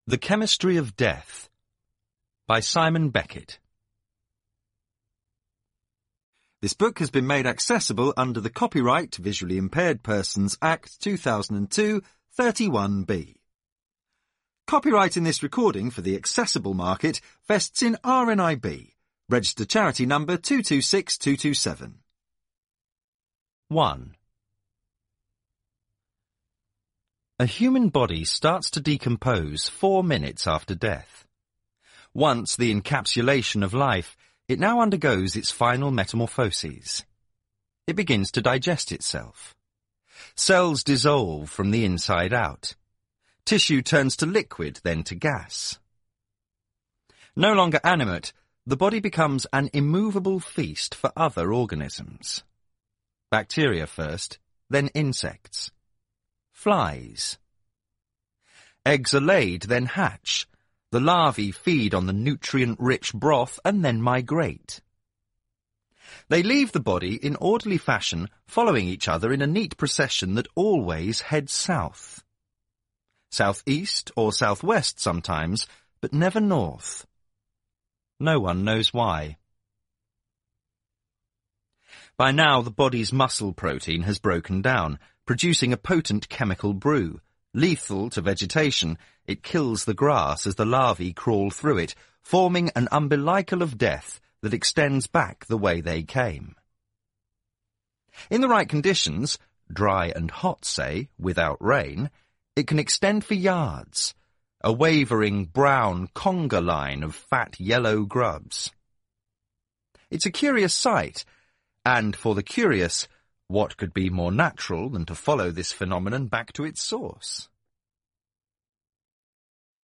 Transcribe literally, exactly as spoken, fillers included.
The Chemistry of Death by Simon Beckett. This book has been made accessible under the Copyright to Visually Impaired Persons Act two thousand two, thirty-one B. Copyright in this recording for the accessible market vests in R N I B, registered charity number two two six two two seven. one. A human body starts to decompose four minutes after death. Once the encapsulation of life, it now undergoes its final metamorphoses. It begins to digest itself. Cells dissolve from the inside out. Tissue turns to liquid, then to gas. No longer animate, the body becomes an immovable feast for other organisms. Bacteria first, then insects. Flies. Eggs are laid, then hatch. The larvae feed on the nutrient-rich broth and then migrate. They leave the body in orderly fashion, following each other in a neat procession that always heads south. Southeast or southwest sometimes, but never north. No one knows why. By now the body's muscle protein has broken down, producing a potent chemical brew. Lethal to vegetation, it kills the grass as the larvae crawl through it, forming an umbilical of death that extends back the way they came. In the right conditions, dry and hot, say, without rain, it can extend for yards, a wavering brown conga line of fat yellow grubs. It's a curious sight, and for the curious, what could be more natural than to follow this phenomenon back to its source?